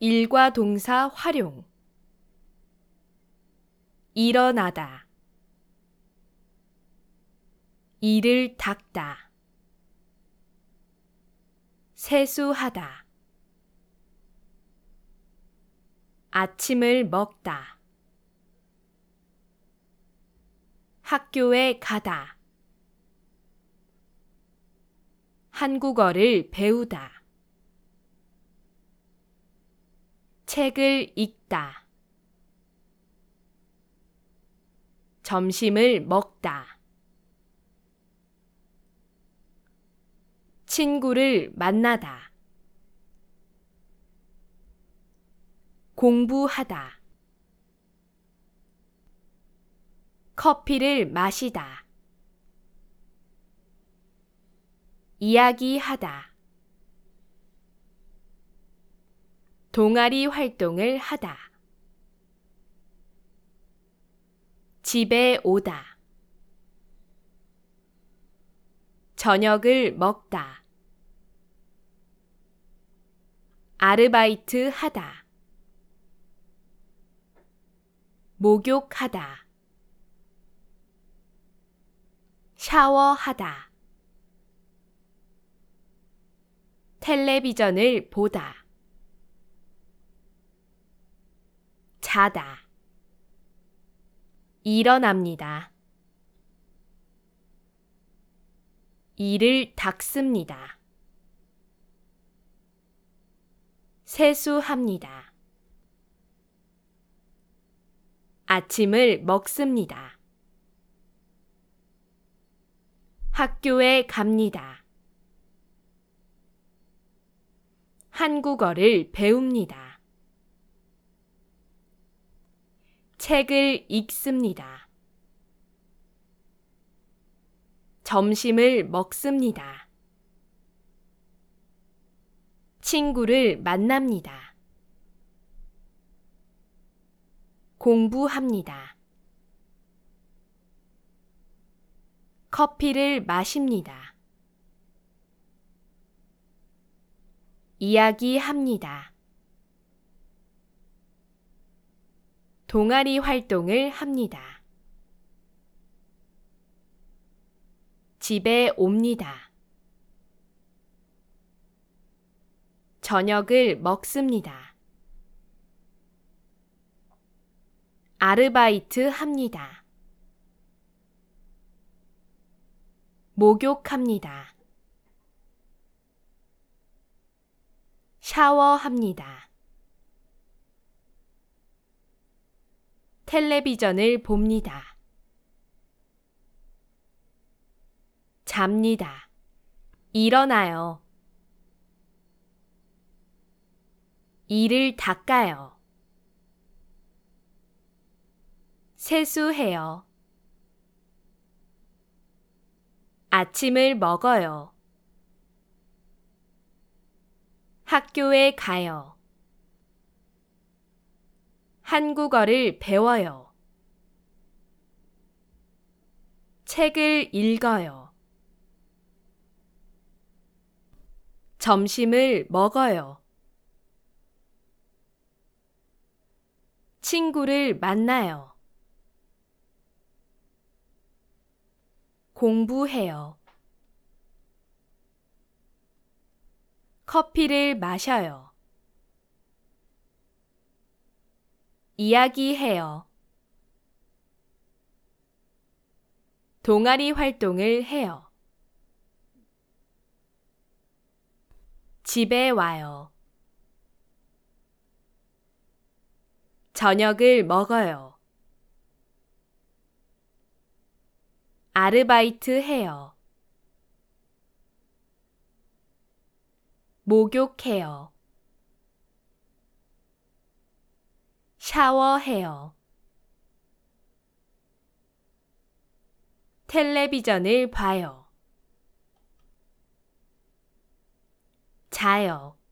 일과 동사 활용. 일어나다, 이를 닦다, 세수하다, 아침을 먹다, 학교에 가다, 한국어를 배우다, 책을 읽다, 점심을 먹다, 친구를 만나다, 공부하다, 커피를 마시다, 이야기하다, 동아리 활동을 하다, 집에 오다, 저녁을 먹다, 아르바이트 하다, 목욕하다, 샤워하다, 텔레비전을 보다, 자다, 일어납니다, 이를 닦습니다, 세수합니다, 아침을 먹습니다, 학교에 갑니다, 한국어를 배웁니다, 책을 읽습니다, 점심을 먹습니다, 친구를 만납니다, 공부합니다, 커피를 마십니다, 이야기합니다, 동아리 활동을 합니다, 집에 옵니다, 저녁을 먹습니다, 아르바이트 합니다, 목욕합니다, 샤워합니다, 텔레비전을 봅니다, 잡니다, 일어나요, 이를 닦아요, 세수해요, 아침을 먹어요, 학교에 가요, 한국어를 배워요, 책을 읽어요, 점심을 먹어요, 친구를 만나요, 공부해요, 커피를 마셔요, 이야기해요, 동아리 활동을 해요, 집에 와요, 저녁을 먹어요, 아르바이트 해요, 목욕해요, 샤워해요, 텔레비전을 봐요, 자요.